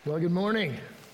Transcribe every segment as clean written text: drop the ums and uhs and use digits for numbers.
Well, good morning.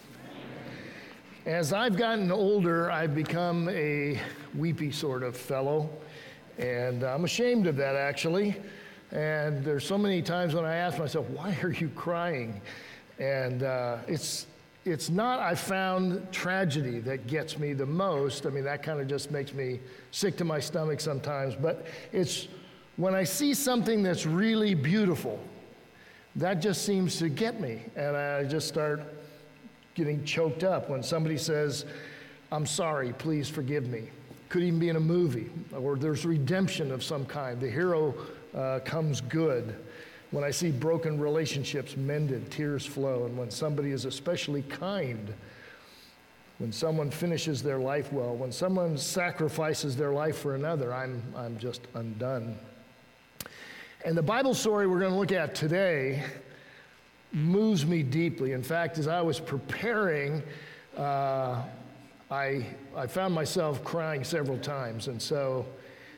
As I've gotten older, I've become a weepy sort of fellow, and I'm ashamed of that, actually. And there's so many times when I ask myself, why are you crying? And it's not, I found, tragedy that gets me the most. I mean, that kind of just makes me sick to my stomach sometimes. But it's when I see something that's really beautiful, that just seems to get me. And I just start getting choked up when somebody says, I'm sorry, please forgive me. Could even be in a movie, or there's redemption of some kind. The hero comes good. When I see broken relationships mended, tears flow. And when somebody is especially kind, when someone finishes their life well, when someone sacrifices their life for another, I'm just undone. And the Bible story we're going to look at today moves me deeply. In fact, as I was preparing, I found myself crying several times. And so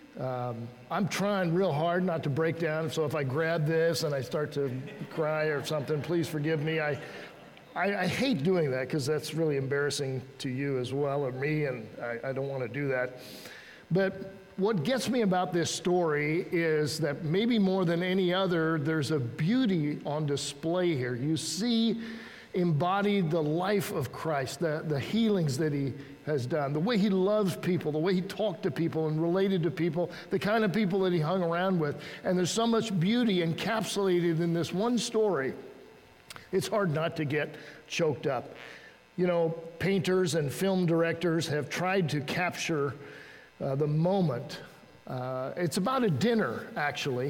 I'm trying real hard not to break down. So if I grab this and I start to cry or something, please forgive me. I hate doing that because that's really embarrassing to you as well, or me, and I don't want to do that. But what gets me about this story is that maybe more than any other, there's a beauty on display here. You see embodied the life of Christ, the healings that he has done, the way he loves people, the way he talked to people and related to people, the kind of people that he hung around with. And there's so much beauty encapsulated in this one story. It's hard not to get choked up. You know, painters and film directors have tried to capture the moment. It's about a dinner, actually.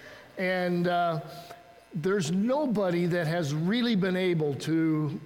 And there's nobody that has really been able to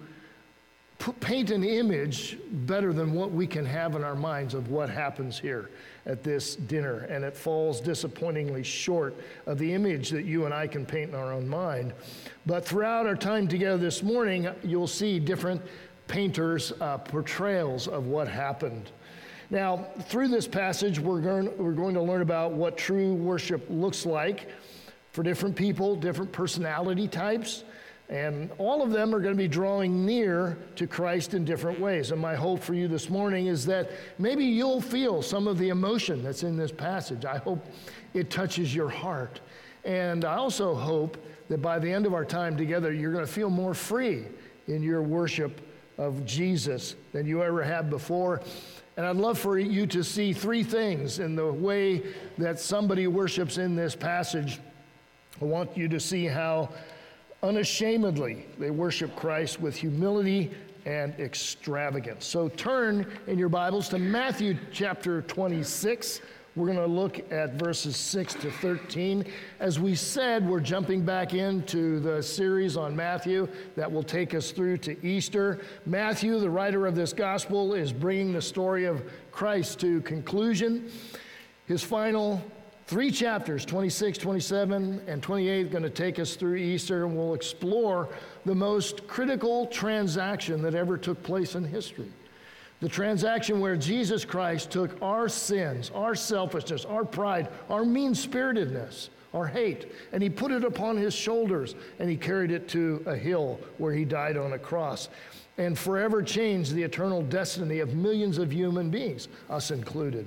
paint an image better than what we can have in our minds of what happens here at this dinner. And it falls disappointingly short of the image that you and I can paint in our own mind. But throughout our time together this morning, you'll see different painters' portrayals of what happened. Now, through this passage, we're going to learn about what true worship looks like for different people, different personality types, and all of them are going to be drawing near to Christ in different ways. And my hope for you this morning is that maybe you'll feel some of the emotion that's in this passage. I hope it touches your heart. And I also hope that by the end of our time together, you're going to feel more free in your worship of Jesus than you ever have before. And I'd love for you to see three things in the way that somebody worships in this passage. I want you to see how unashamedly they worship Christ with humility and extravagance. So turn in your Bibles to Matthew chapter 26. We're going to look at verses 6 to 13. As we said, we're jumping back into the series on Matthew that will take us through to Easter. Matthew, the writer of this gospel, is bringing the story of Christ to conclusion. His final 3 chapters, 26, 27, and 28, are going to take us through Easter, and we'll explore the most critical transaction that ever took place in history. The transaction where Jesus Christ took our sins, our selfishness, our pride, our mean-spiritedness, our hate, and he put it upon his shoulders, and he carried it to a hill where he died on a cross, and forever changed the eternal destiny of millions of human beings, us included.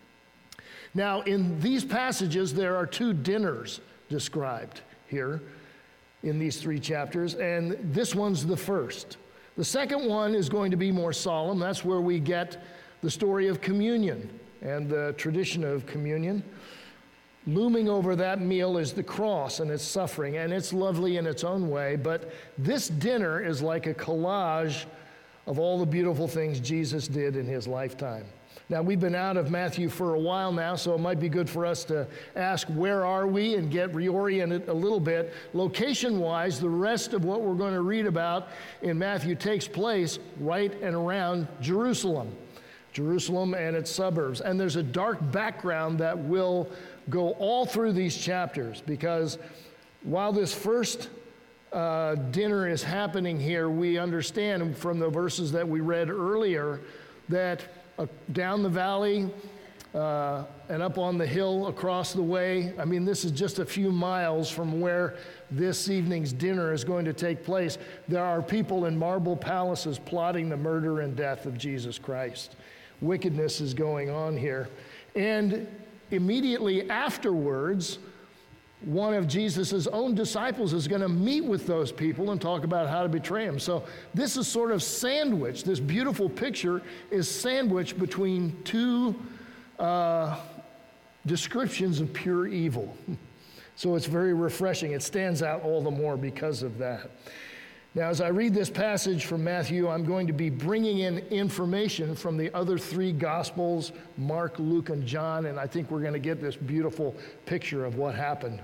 Now, in these passages, there are 2 dinners described here in these 3 chapters, and this one's the first. The second one is going to be more solemn. That's where we get the story of communion and the tradition of communion. Looming over that meal is the cross and its suffering, and it's lovely in its own way, but this dinner is like a collage of all the beautiful things Jesus did in his lifetime. Now, we've been out of Matthew for a while now, so it might be good for us to ask, where are we, and get reoriented a little bit. Location-wise, the rest of what we're going to read about in Matthew takes place right and around Jerusalem and its suburbs. And there's a dark background that will go all through these chapters, because while this first dinner is happening here, we understand from the verses that we read earlier that down the valley, and up on the hill across the way. I mean, this is just a few miles from where this evening's dinner is going to take place. There are people in marble palaces plotting the murder and death of Jesus Christ. Wickedness is going on here. And immediately afterwards, one of Jesus' own disciples is going to meet with those people and talk about how to betray him. So this is sort of sandwiched. This beautiful picture is sandwiched between two descriptions of pure evil. So it's very refreshing. It stands out all the more because of that. Now, as I read this passage from Matthew, I'm going to be bringing in information from the other three Gospels, Mark, Luke, and John, and I think we're going to get this beautiful picture of what happened.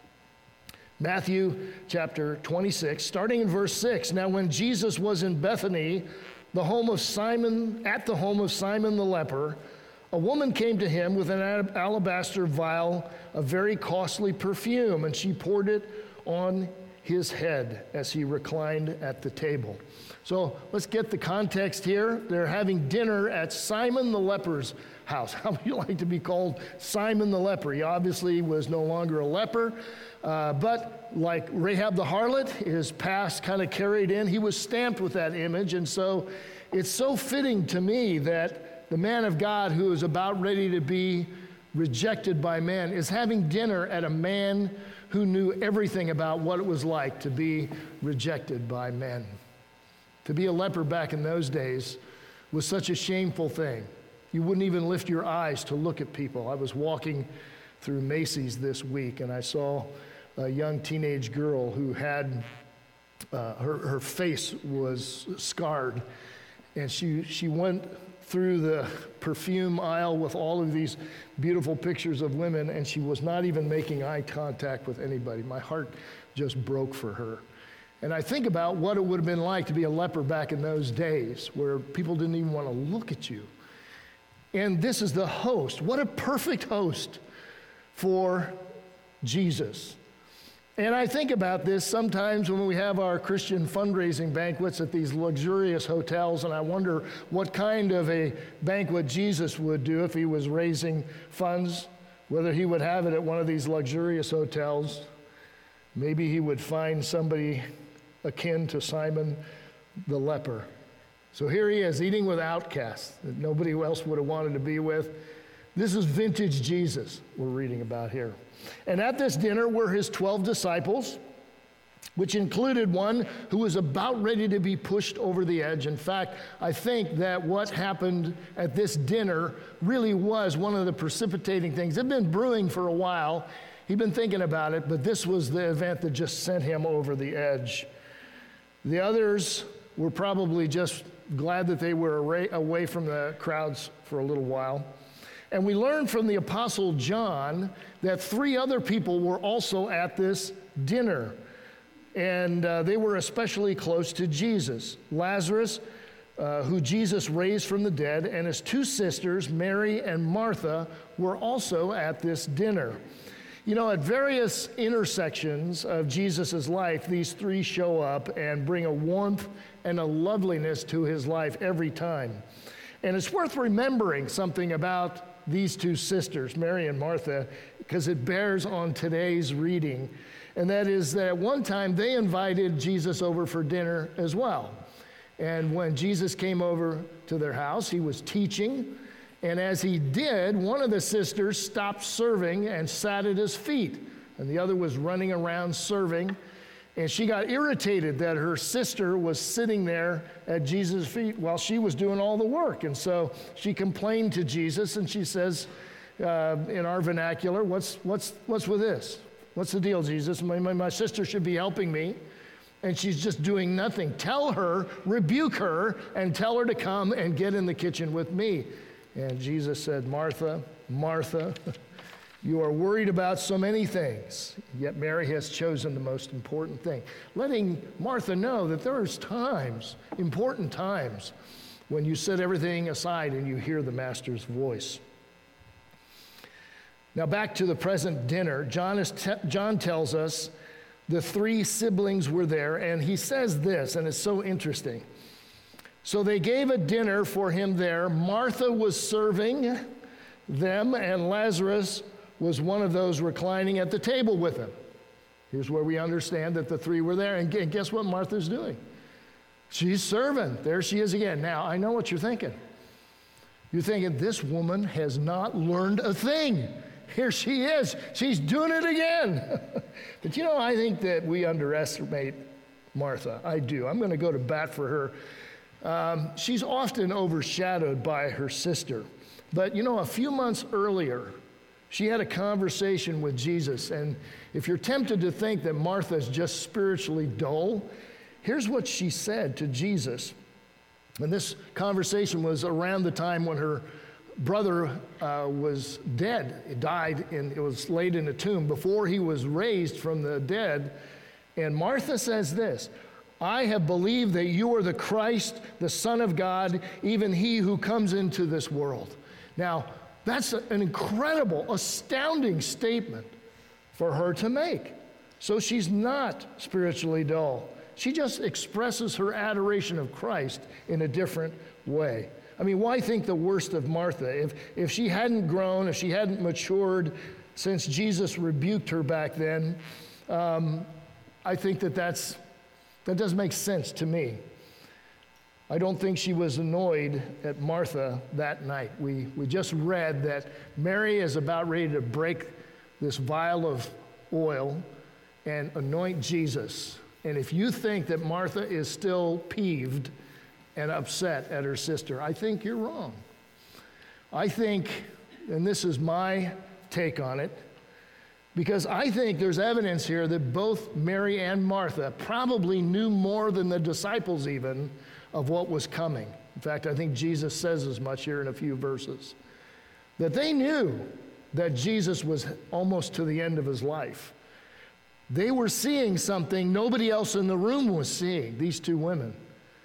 Matthew chapter 26, starting in verse 6. Now, when Jesus was in Bethany, at the home of Simon the leper, a woman came to him with an alabaster vial of very costly perfume, and she poured it on his head as he reclined at the table. So let's get the context here. They're having dinner at Simon the leper's house. How would you like to be called Simon the leper? He obviously was no longer a leper, but like Rahab the harlot, his past kind of carried in. He was stamped with that image, and so it's so fitting to me that the man of God who is about ready to be rejected by man is having dinner at a man who knew everything about what it was like to be rejected by men. To be a leper back in those days was such a shameful thing. You wouldn't even lift your eyes to look at people. I was walking through Macy's this week, and I saw a young teenage girl who had, her face was scarred, and she went through the perfume aisle with all of these beautiful pictures of women, and she was not even making eye contact with anybody. My heart just broke for her. And I think about what it would have been like to be a leper back in those days, where people didn't even want to look at you. And this is the host. What a perfect host for Jesus. And I think about this sometimes when we have our Christian fundraising banquets at these luxurious hotels, and I wonder what kind of a banquet Jesus would do if he was raising funds, whether he would have it at one of these luxurious hotels. Maybe he would find somebody akin to Simon the leper. So here he is, eating with outcasts that nobody else would have wanted to be with. This is vintage Jesus we're reading about here. And at this dinner were his 12 disciples, which included one who was about ready to be pushed over the edge. In fact, I think that what happened at this dinner really was one of the precipitating things. It'd been brewing for a while. He'd been thinking about it, but this was the event that just sent him over the edge. The others were probably just glad that they were away from the crowds for a little while. And we learned from the Apostle John that 3 other people were also at this dinner. And they were especially close to Jesus. Lazarus, who Jesus raised from the dead, and his 2 sisters, Mary and Martha, were also at this dinner. You know, at various intersections of Jesus' life, these 3 show up and bring a warmth and a loveliness to his life every time. And it's worth remembering something about these 2 sisters, Mary and Martha, because it bears on today's reading. And that is that at one time they invited Jesus over for dinner as well. And when Jesus came over to their house, he was teaching. And as he did, one of the sisters stopped serving and sat at his feet. And the other was running around serving. And she got irritated that her sister was sitting there at Jesus' feet while she was doing all the work. And so she complained to Jesus, and she says, in our vernacular, what's with this? What's the deal, Jesus? My sister should be helping me, and she's just doing nothing. Tell her, rebuke her, and tell her to come and get in the kitchen with me. And Jesus said, Martha, Martha, you are worried about so many things, yet Mary has chosen the most important thing. Letting Martha know that there's times, important times, when you set everything aside and you hear the Master's voice. Now back to the present dinner, John tells us the 3 siblings were there, and he says this, and it's so interesting. So they gave a dinner for him there. Martha was serving, them, and Lazarus was one of those reclining at the table with him. Here's where we understand that the three were there. And guess what Martha's doing? She's serving. There she is again. Now, I know what you're thinking. You're thinking, this woman has not learned a thing. Here she is. She's doing it again. But I think that we underestimate Martha. I do. I'm going to go to bat for her. She's often overshadowed by her sister. But a few months earlier, she had a conversation with Jesus. And if you're tempted to think that Martha is just spiritually dull, here's what she said to Jesus. And this conversation was around the time when her brother was dead. He died, and it was laid in a tomb before he was raised from the dead. And Martha says this, I have believed that you are the Christ, the Son of God, even he who comes into this world. Now, that's an incredible, astounding statement for her to make. So she's not spiritually dull. She just expresses her adoration of Christ in a different way. I mean, why think the worst of Martha? If she hadn't grown, if she hadn't matured since Jesus rebuked her back then, I think that doesn't make sense to me. I don't think she was annoyed at Martha that night. We just read that Mary is about ready to break this vial of oil and anoint Jesus. And if you think that Martha is still peeved and upset at her sister, I think you're wrong. I think, and this is my take on it, because I think there's evidence here that both Mary and Martha probably knew more than the disciples even of what was coming. In fact, I think Jesus says as much here in a few verses. That they knew that Jesus was almost to the end of his life. They were seeing something nobody else in the room was seeing, these two women.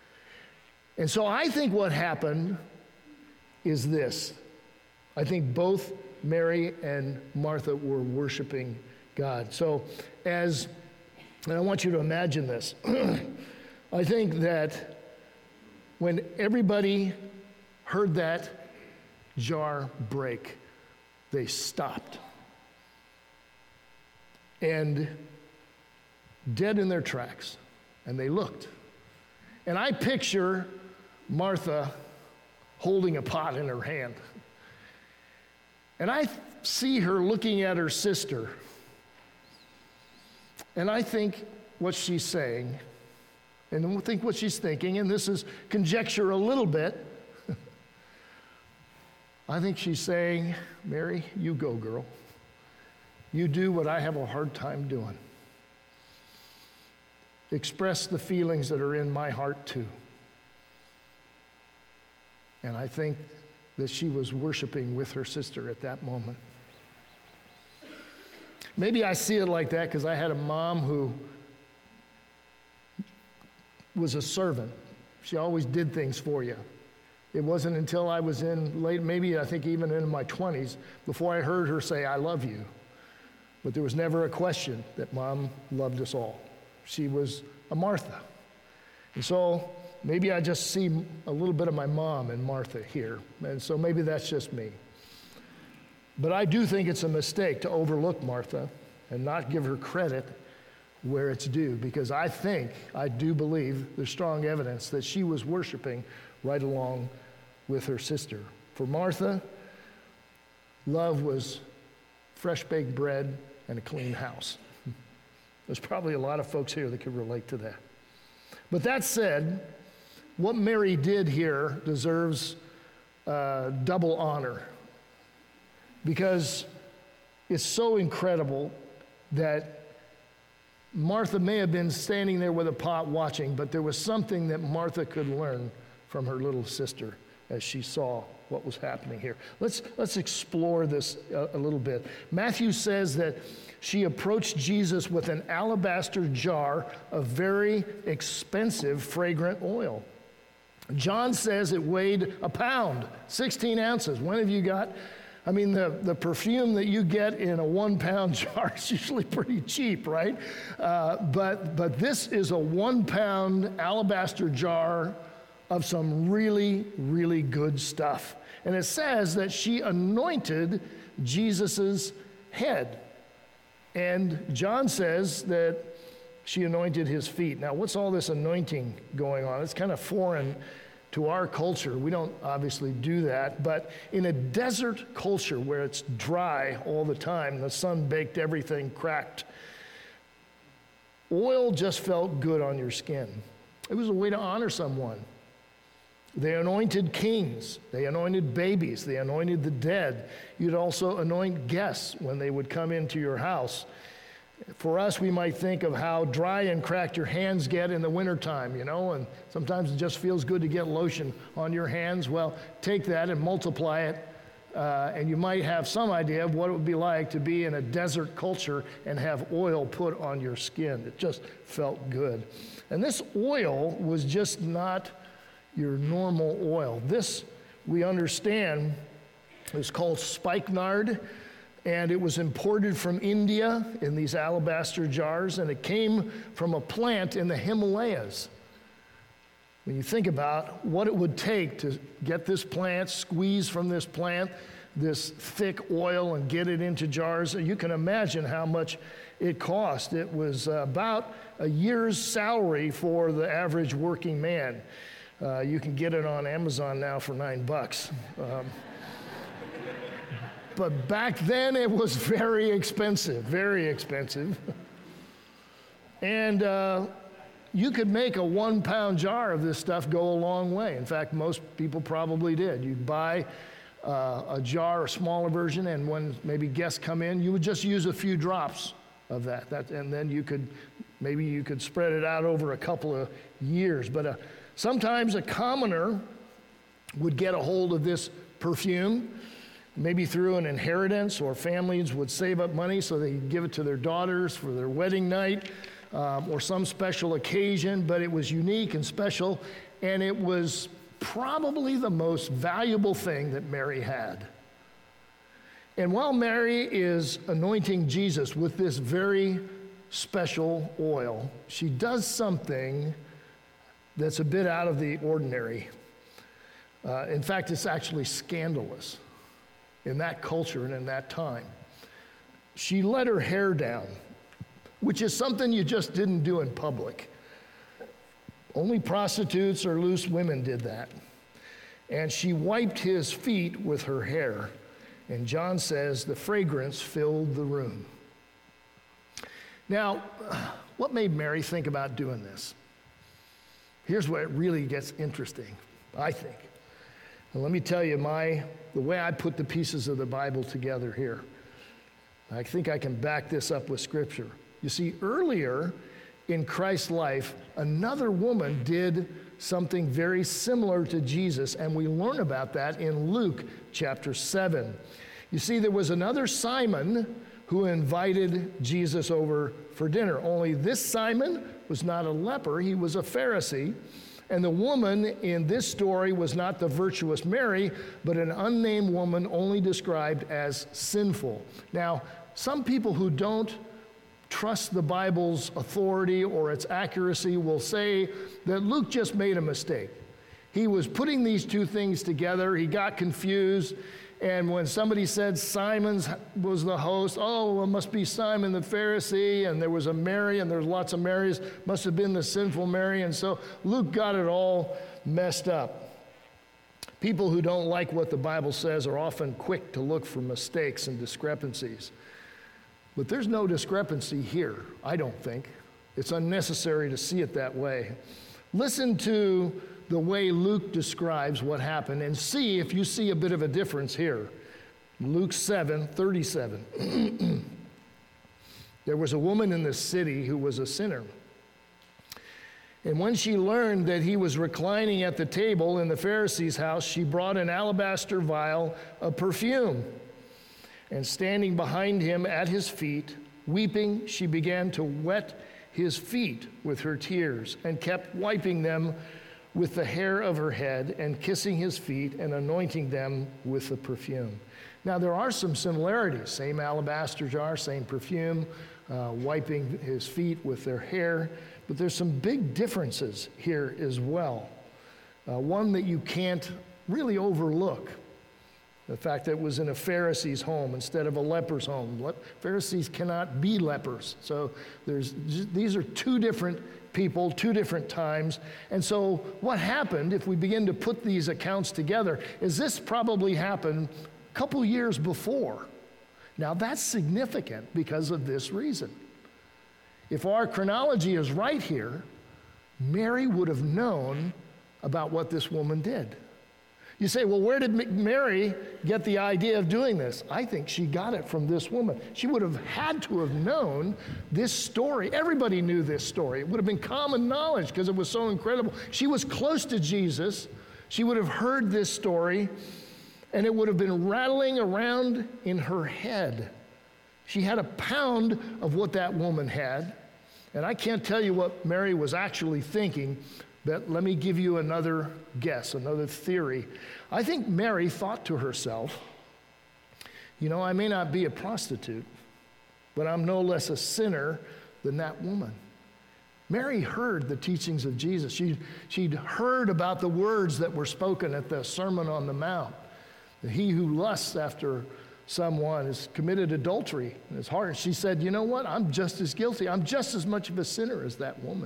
And so I think what happened is this. I think both Mary and Martha were worshiping God. So and I want you to imagine this. I think that when everybody heard that jar break, they stopped. And dead in their tracks. And they looked. And I picture Martha holding a pot in her hand. And I see her looking at her sister. And I think what she's saying, and I think what she's thinking, and this is conjecture a little bit. I think she's saying, Mary, you go, girl. You do what I have a hard time doing. Express the feelings that are in my heart too. And I think that she was worshiping with her sister at that moment. Maybe I see it like that because I had a mom who was a servant. She always did things for you. It wasn't until I was in late, maybe I think even in my 20s, before I heard her say, I love you. But there was never a question that Mom loved us all. She was a Martha. And so maybe I just see a little bit of my mom in Martha here. And so maybe that's just me. But I do think it's a mistake to overlook Martha and not give her credit where it's due, because I do believe there's strong evidence that she was worshiping right along with her sister. For Martha, love was fresh baked bread and a clean house. There's probably a lot of folks here that could relate to that. But that said, what Mary did here deserves double honor, because it's so incredible that Martha may have been standing there with a pot watching, but there was something that Martha could learn from her little sister as she saw what was happening here. Let's explore this a little bit. Matthew says that she approached Jesus with an alabaster jar of very expensive fragrant oil. John says it weighed a pound, 16 ounces. When have you got? I mean, the perfume that you get in a 1 pound jar is usually pretty cheap, right? But this is a 1 pound alabaster jar of some really, really good stuff. And it says that she anointed Jesus' head. And John says that she anointed his feet. Now, what's all this anointing going on? It's kind of foreign to our culture. We don't obviously do that, but in a desert culture where it's dry all the time, the sun baked everything, cracked, oil just felt good on your skin. It was a way to honor someone. They anointed kings, they anointed babies, they anointed the dead. You'd also anoint guests when they would come into your house. For us, we might think of how dry and cracked your hands get in the wintertime, and sometimes it just feels good to get lotion on your hands. Well, take that and multiply it, and you might have some idea of what it would be like to be in a desert culture and have oil put on your skin. It just felt good. And this oil was just not your normal oil. This, we understand, is called spikenard. And it was imported from India in these alabaster jars, and it came from a plant in the Himalayas. When you think about what it would take to get this plant, squeeze from this plant, this thick oil, and get it into jars, you can imagine how much it cost. It was about a year's salary for the average working man. You can get it on Amazon now for $9. But back then it was very expensive, very expensive. And you could make a 1-pound jar of this stuff go a long way. In fact, most people probably did. You'd buy a jar, a smaller version, and when maybe guests come in, you would just use a few drops of that. And then you could spread it out over a couple of years. But sometimes a commoner would get a hold of this perfume, maybe through an inheritance, or families would save up money so they could give it to their daughters for their wedding night or some special occasion. But it was unique and special, and it was probably the most valuable thing that Mary had. And while Mary is anointing Jesus with this very special oil, she does something that's a bit out of the ordinary. In fact, it's actually scandalous in that culture and in that time. She let her hair down, which is something you just didn't do in public. Only prostitutes or loose women did that. And she wiped his feet with her hair. And John says the fragrance filled the room. Now, what made Mary think about doing this? Here's where it really gets interesting, I think. And let me tell you the way I put the pieces of the Bible together here. I think I can back this up with Scripture. You see, earlier in Christ's life, another woman did something very similar to Jesus, and we learn about that in Luke chapter 7. You see, there was another Simon who invited Jesus over for dinner. Only this Simon was not a leper, he was a Pharisee. And the woman in this story was not the virtuous Mary, but an unnamed woman only described as sinful. Now, some people who don't trust the Bible's authority or its accuracy will say that Luke just made a mistake. He was putting these two things together, he got confused, and when somebody said Simon was the host, well, it must be Simon the Pharisee, and there was a Mary, and there's lots of Marys, must have been the sinful Mary, and so Luke got it all messed up. People who don't like what the Bible says are often quick to look for mistakes and discrepancies. But there's no discrepancy here, I don't think. It's unnecessary to see it that way. Listen to the way Luke describes what happened and see if you see a bit of a difference here. Luke 7:37. There was a woman in the city who was a sinner. And when she learned that he was reclining at the table in the Pharisee's house, she brought an alabaster vial of perfume. And standing behind him at his feet, weeping, she began to wet his feet with her tears and kept wiping them with the hair of her head and kissing his feet and anointing them with the perfume. Now, there are some similarities. Same alabaster jar, same perfume, wiping his feet with their hair. But there's some big differences here as well. one that you can't really overlook. The fact that it was in a Pharisee's home instead of a leper's home. Pharisees cannot be lepers. So these are two different people, two different times. And so what happened, if we begin to put these accounts together, is this probably happened a couple years before. Now that's significant because of this reason. If our chronology is right here, Mary would have known about what this woman did. You say, well, where did Mary get the idea of doing this? I think she got it from this woman. She would have had to have known this story. Everybody knew this story. It would have been common knowledge because it was so incredible. She was close to Jesus. She would have heard this story, and it would have been rattling around in her head. She had a pound of what that woman had, and I can't tell you what Mary was actually thinking, but let me give you another guess, another theory. I think Mary thought to herself, I may not be a prostitute, but I'm no less a sinner than that woman. Mary heard the teachings of Jesus. She'd heard about the words that were spoken at the Sermon on the Mount. That he who lusts after someone has committed adultery in his heart. She said, you know what? I'm just as guilty. I'm just as much of a sinner as that woman.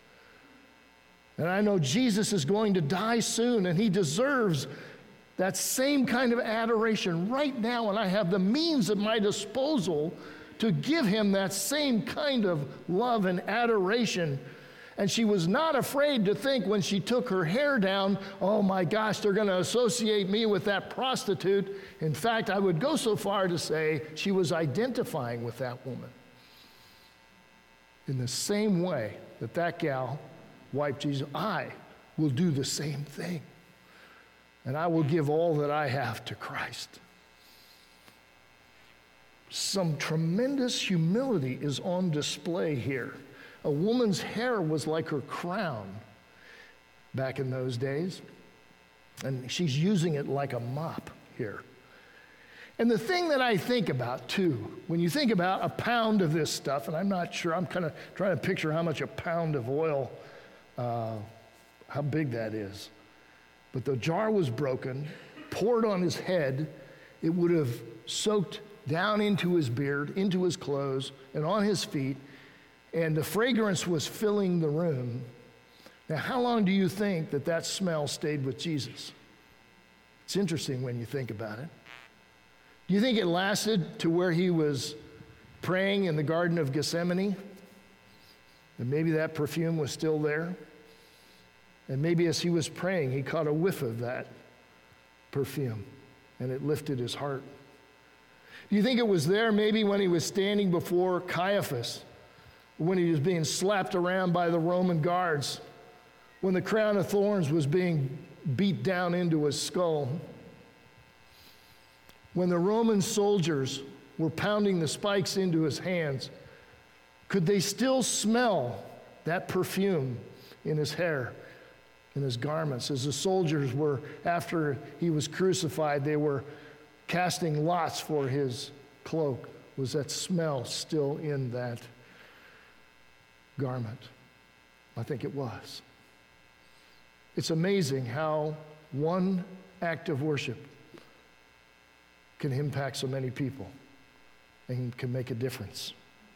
And I know Jesus is going to die soon, and he deserves that same kind of adoration right now, and I have the means at my disposal to give him that same kind of love and adoration. And she was not afraid to think when she took her hair down, oh my gosh, they're going to associate me with that prostitute. In fact, I would go so far to say she was identifying with that woman. In the same way that gal wiped Jesus, I will do the same thing. And I will give all that I have to Christ. Some tremendous humility is on display here. A woman's hair was like her crown back in those days. And she's using it like a mop here. And the thing that I think about, too, when you think about a pound of this stuff, and I'm not sure, I'm kind of trying to picture how much a pound of oil, how big that is. But the jar was broken, poured on his head. It would have soaked down into his beard, into his clothes, and on his feet. And the fragrance was filling the room. Now, how long do you think that smell stayed with Jesus? It's interesting when you think about it. Do you think it lasted to where he was praying in the Garden of Gethsemane? And maybe that perfume was still there? And maybe as he was praying, he caught a whiff of that perfume, and it lifted his heart. Do you think it was there maybe when he was standing before Caiaphas, when he was being slapped around by the Roman guards, when the crown of thorns was being beat down into his skull, when the Roman soldiers were pounding the spikes into his hands? Could they still smell that perfume in his hair, in his garments? As the soldiers were, after he was crucified, they were casting lots for his cloak. Was that smell still in that garment? I think it was. It's amazing how one act of worship can impact so many people and can make a difference.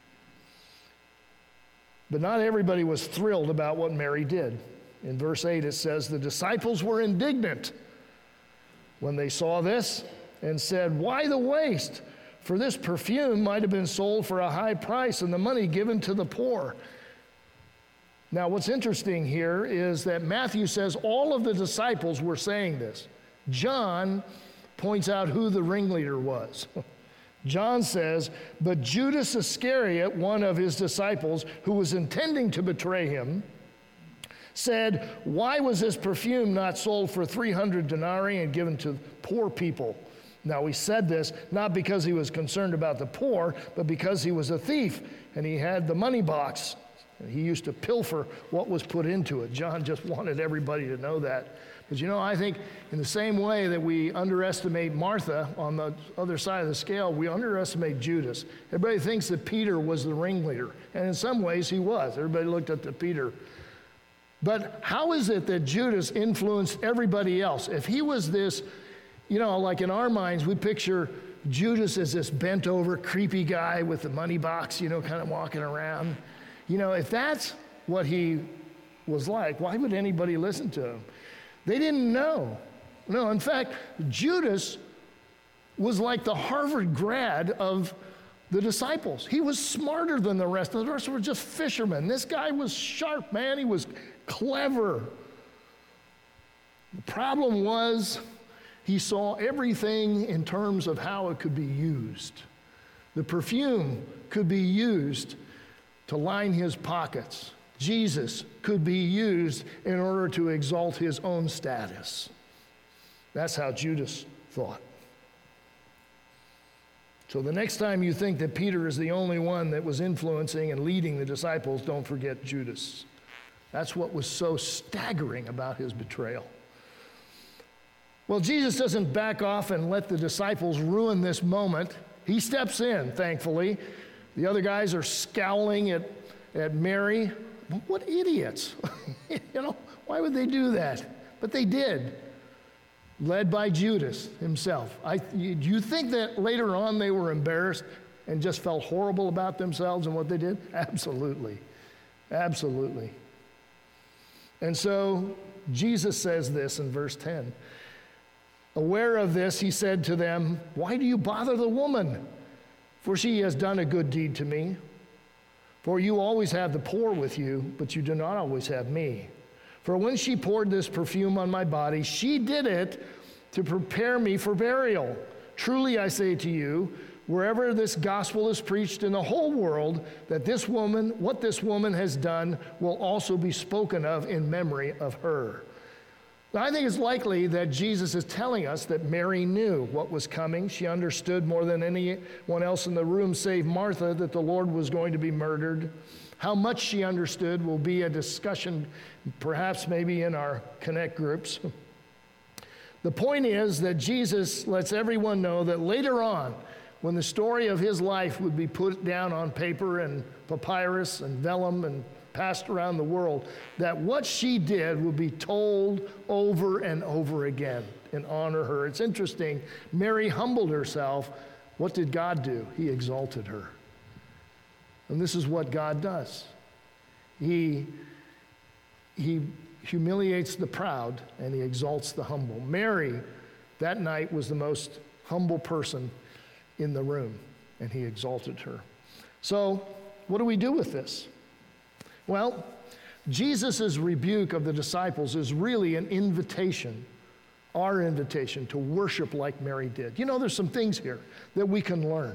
But not everybody was thrilled about what Mary did. In verse 8 it says, the disciples were indignant when they saw this and said, why the waste? For this perfume might have been sold for a high price and the money given to the poor. Now what's interesting here is that Matthew says all of the disciples were saying this. John points out who the ringleader was. John says, but Judas Iscariot, one of his disciples, who was intending to betray him, said, why was this perfume not sold for 300 denarii and given to poor people? Now he said this not because he was concerned about the poor, but because he was a thief and he had the money box. He used to pilfer what was put into it. John just wanted everybody to know that. But I think in the same way that we underestimate Martha on the other side of the scale, we underestimate Judas. Everybody thinks that Peter was the ringleader, and in some ways he was. Everybody looked up to Peter. But how is it that Judas influenced everybody else? If he was this, like in our minds, we picture Judas as this bent over, creepy guy with the money box, kind of walking around. If that's what he was like, why would anybody listen to him? They didn't know. No, in fact, Judas was like the Harvard grad of the disciples. He was smarter than the rest. The rest were just fishermen. This guy was sharp, man. He was clever. The problem was he saw everything in terms of how it could be used. The perfume could be used to line his pockets. Jesus could be used in order to exalt his own status. That's how Judas thought. So the next time you think that Peter is the only one that was influencing and leading the disciples, don't forget Judas. That's what was so staggering about his betrayal. Well, Jesus doesn't back off and let the disciples ruin this moment. He steps in, thankfully. The other guys are scowling at Mary. What idiots. Why would they do that? But they did. Led by Judas himself. Do you think that later on they were embarrassed and just felt horrible about themselves and what they did? Absolutely. Absolutely. And so Jesus says this in verse 10. Aware of this, he said to them, "Why do you bother the woman? For she has done a good deed to me. For you always have the poor with you, but you do not always have me. For when she poured this perfume on my body, she did it to prepare me for burial. Truly I say to you, wherever this gospel is preached in the whole world, that what this woman has done will also be spoken of in memory of her." Now, I think it's likely that Jesus is telling us that Mary knew what was coming. She understood more than anyone else in the room, save Martha, that the Lord was going to be murdered. How much she understood will be a discussion, perhaps maybe in our Connect groups. The point is that Jesus lets everyone know that later on, when the story of his life would be put down on paper and papyrus and vellum and passed around the world, that what she did would be told over and over again and honor her. It's interesting. Mary humbled herself. What did God do? He exalted her. And this is what God does. He humiliates the proud and he exalts the humble. Mary, that night, was the most humble person in the room, and he exalted her. So, what do we do with this? Well, Jesus' rebuke of the disciples is really an invitation, our invitation to worship like Mary did. There's some things here that we can learn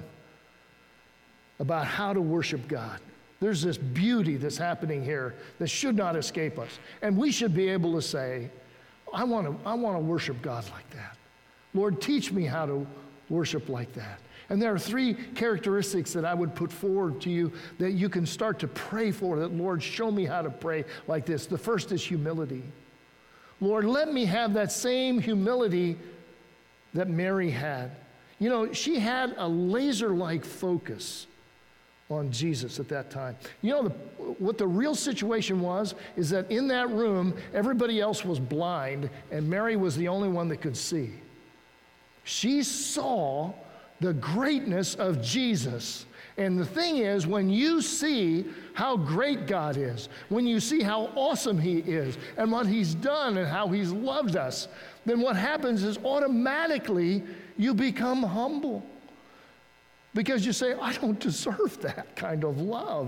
about how to worship God. There's this beauty that's happening here that should not escape us. And we should be able to say, I want to worship God like that. Lord, teach me how to worship like that. And there are three characteristics that I would put forward to you that you can start to pray for, that, Lord, show me how to pray like this. The first is humility. Lord, let me have that same humility that Mary had. She had a laser-like focus on Jesus at that time. What the real situation was is that in that room, everybody else was blind, and Mary was the only one that could see. She saw the greatness of Jesus. And the thing is, when you see how great God is, when you see how awesome he is and what he's done and how he's loved us, then what happens is automatically you become humble. Because you say, I don't deserve that kind of love.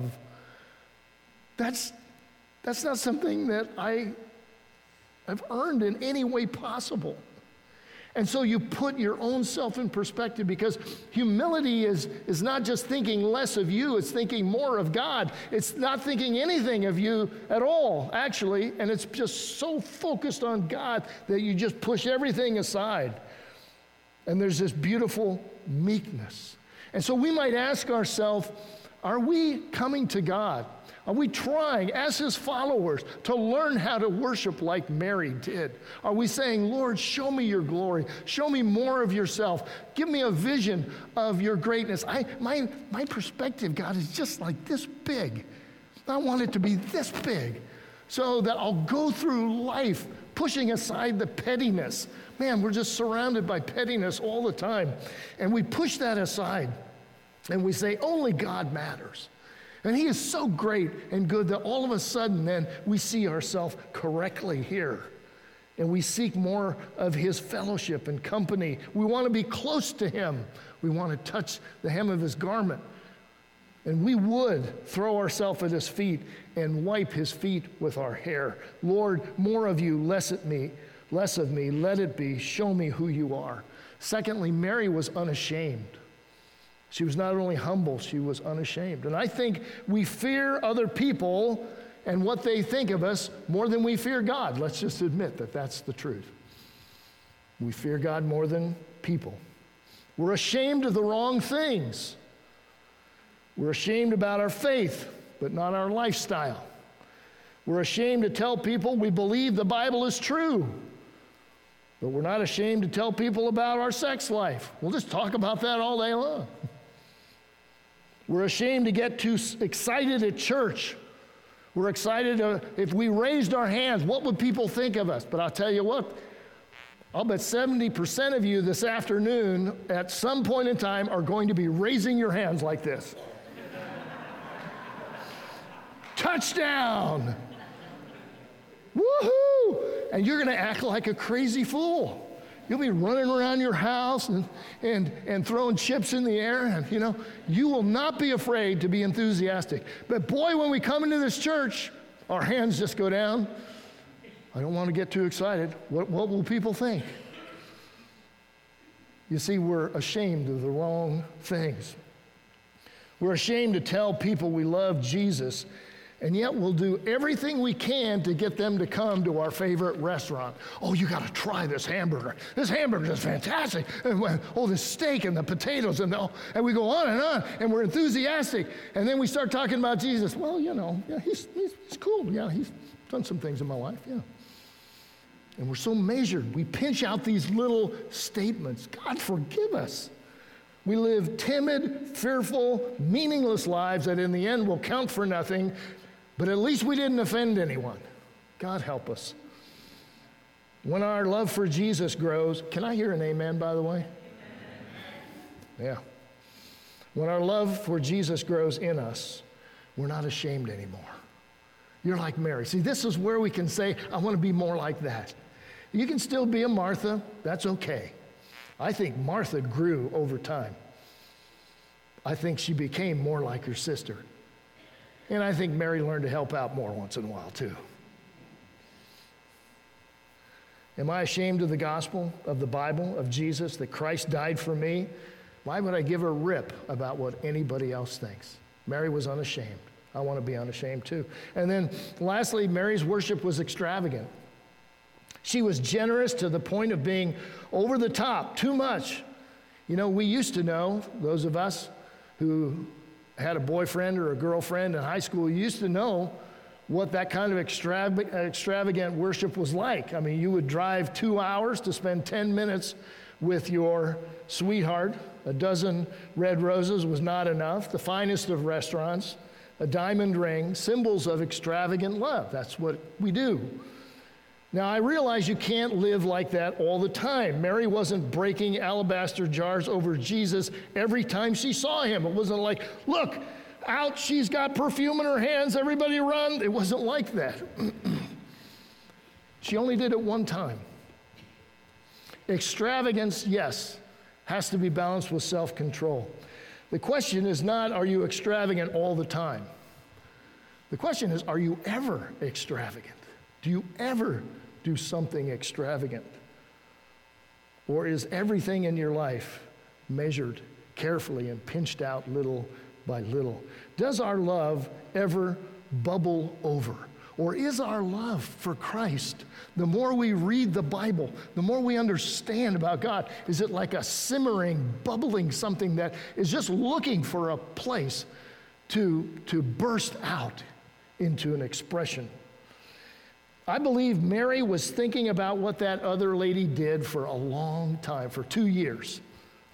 That's not something that I have earned in any way possible. And so you put your own self in perspective, because humility is not just thinking less of you, it's thinking more of God. It's not thinking anything of you at all, actually, and it's just so focused on God that you just push everything aside. And there's this beautiful meekness. And so we might ask ourselves, are we coming to God? Are we trying, as his followers, to learn how to worship like Mary did? Are we saying, Lord, show me your glory. Show me more of yourself. Give me a vision of your greatness. My perspective, God, is just like this big. I want it to be this big. so that I'll go through life pushing aside the pettiness. Man, we're just surrounded by pettiness all the time. And we push that aside and we say, only God matters. And he is so great and good that all of a sudden then we see ourselves correctly here. And we seek more of his fellowship and company. We want to be close to him. We want to touch the hem of his garment. And we would throw ourselves at his feet and wipe his feet with our hair. Lord, more of you, less of me, let it be. Show me who you are. Secondly, Mary was unashamed. She was not only humble, she was unashamed. And I think we fear other people and what they think of us more than we fear God. Let's just admit that that's the truth. We fear God more than people. We're ashamed of the wrong things. We're ashamed about our faith, but not our lifestyle. We're ashamed to tell people we believe the Bible is true, but we're not ashamed to tell people about our sex life. We'll just talk about that all day long. We're ashamed to get too excited at church. We're excited if we raised our hands, what would people think of us? But I'll tell you what, I'll bet 70% of you this afternoon at some point in time are going to be raising your hands like this. Touchdown! Woohoo! And you're going to act like a crazy fool. You'll be running around your house and throwing chips in the air. And, you will not be afraid to be enthusiastic. But boy, when we come into this church, our hands just go down. I don't want to get too excited. What will people think? You see, we're ashamed of the wrong things. We're ashamed to tell people we love Jesus, and yet we'll do everything we can to get them to come to our favorite restaurant. Oh, you got to try this hamburger. This hamburger is fantastic. Oh, the steak and the potatoes and we go on, and we're enthusiastic. And then we start talking about Jesus. Well, yeah, he's cool. Yeah, he's done some things in my life. Yeah. And we're so measured. We pinch out these little statements. God, forgive us. We live timid, fearful, meaningless lives that in the end will count for nothing, but at least we didn't offend anyone. God help us. When our love for Jesus grows, can I hear an amen, by the way? Yeah. When our love for Jesus grows in us, we're not ashamed anymore. You're like Mary. See, this is where we can say, I want to be more like that. You can still be a Martha. That's okay. I think Martha grew over time. I think she became more like her sister. And I think Mary learned to help out more once in a while, too. Am I ashamed of the gospel, of the Bible, of Jesus, that Christ died for me? Why would I give a rip about what anybody else thinks? Mary was unashamed. I want to be unashamed, too. And then, lastly, Mary's worship was extravagant. She was generous to the point of being over the top, too much. We used to know, those of us who had a boyfriend or a girlfriend in high school, used to know what that kind of extravagant worship was like. I mean, you would drive 2 hours to spend 10 minutes with your sweetheart. A dozen red roses was not enough. The finest of restaurants, a diamond ring, symbols of extravagant love. That's what we do. Now, I realize you can't live like that all the time. Mary wasn't breaking alabaster jars over Jesus every time she saw him. It wasn't like, look, out, she's got perfume in her hands, everybody run. It wasn't like that. She only did it one time. Extravagance, yes, has to be balanced with self-control. The question is not, are you extravagant all the time? The question is, are you ever extravagant? Do you ever do something extravagant? Or is everything in your life measured carefully and pinched out little by little? Does our love ever bubble over? Or is our love for Christ, the more we read the Bible, the more we understand about God, is it like a simmering, bubbling something that is just looking for a place to burst out into an expression? I believe Mary was thinking about what that other lady did for a long time, for 2 years.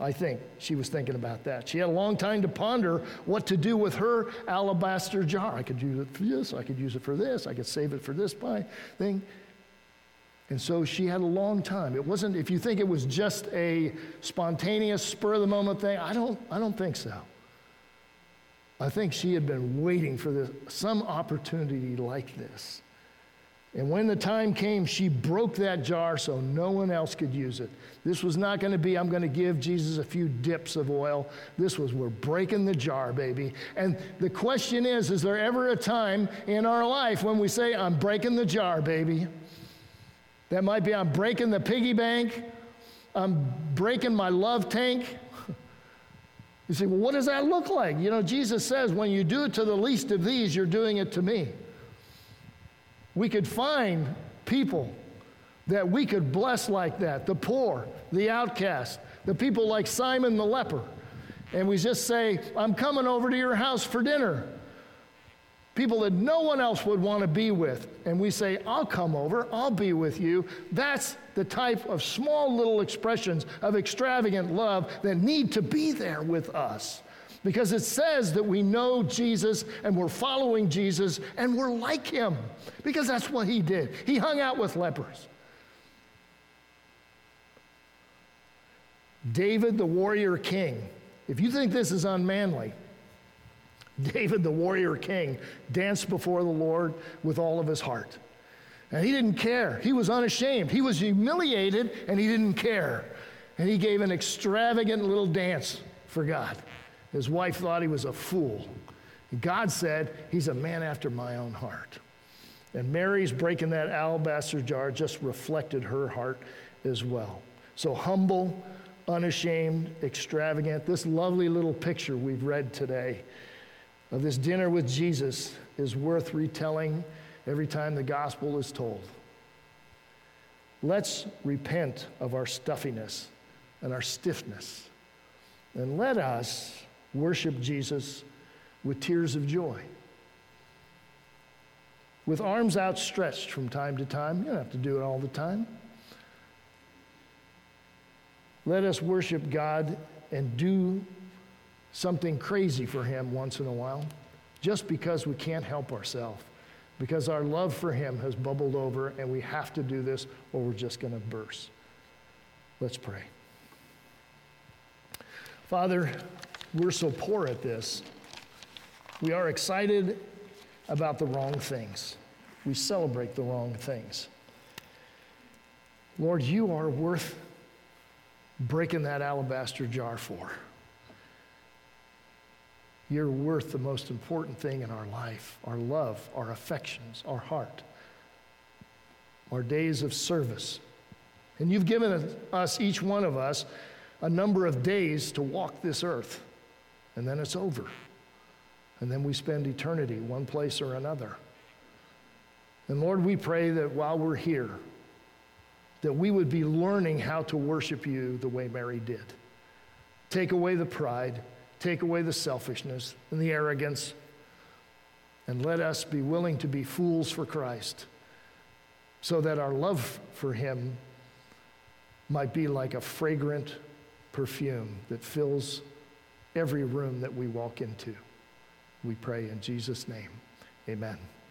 I think she was thinking about that. She had a long time to ponder what to do with her alabaster jar. I could use it for this, I could use it for this, I could save it for this thing. And so she had a long time. It wasn't, if you think it was just a spontaneous, spur-of-the-moment thing, I don't think so. I think she had been waiting for this, some opportunity like this. And when the time came, she broke that jar so no one else could use it. This was not going to be, I'm going to give Jesus a few dips of oil. This was, we're breaking the jar, baby. And the question is there ever a time in our life when we say, I'm breaking the jar, baby? That might be, I'm breaking the piggy bank. I'm breaking my love tank. You say, well, what does that look like? You know, Jesus says, when you do it to the least of these, you're doing it to me. We could find people that we could bless like that, the poor, the outcast, the people like Simon the leper. And we just say, I'm coming over to your house for dinner. People that no one else would want to be with. And we say, I'll come over, I'll be with you. That's the type of small little expressions of extravagant love that need to be there with us. Because it says that we know Jesus and we're following Jesus and we're like him. Because that's what he did. He hung out with lepers. David, the warrior king. If you think this is unmanly, David, the warrior king, danced before the Lord with all of his heart. And he didn't care. He was unashamed. He was humiliated and he didn't care. And he gave an extravagant little dance for God. His wife thought he was a fool. And God said, he's a man after my own heart. And Mary's breaking that alabaster jar just reflected her heart as well. So humble, unashamed, extravagant. This lovely little picture we've read today of this dinner with Jesus is worth retelling every time the gospel is told. Let's repent of our stuffiness and our stiffness. And let us worship Jesus with tears of joy. With arms outstretched from time to time. You don't have to do it all the time. Let us worship God and do something crazy for him once in a while, just because we can't help ourselves. Because our love for him has bubbled over and we have to do this or we're just going to burst. Let's pray. Father, we're so poor at this. We are excited about the wrong things. We celebrate the wrong things. Lord, you are worth breaking that alabaster jar for. You're worth the most important thing in our life, our love, our affections, our heart, our days of service. And you've given us, each one of us, a number of days to walk this earth. And then it's over. And then we spend eternity one place or another. And Lord, we pray that while we're here, that we would be learning how to worship you the way Mary did. Take away the pride, take away the selfishness and the arrogance, and let us be willing to be fools for Christ, so that our love for him might be like a fragrant perfume that fills every room that we walk into. We pray in Jesus' name. Amen.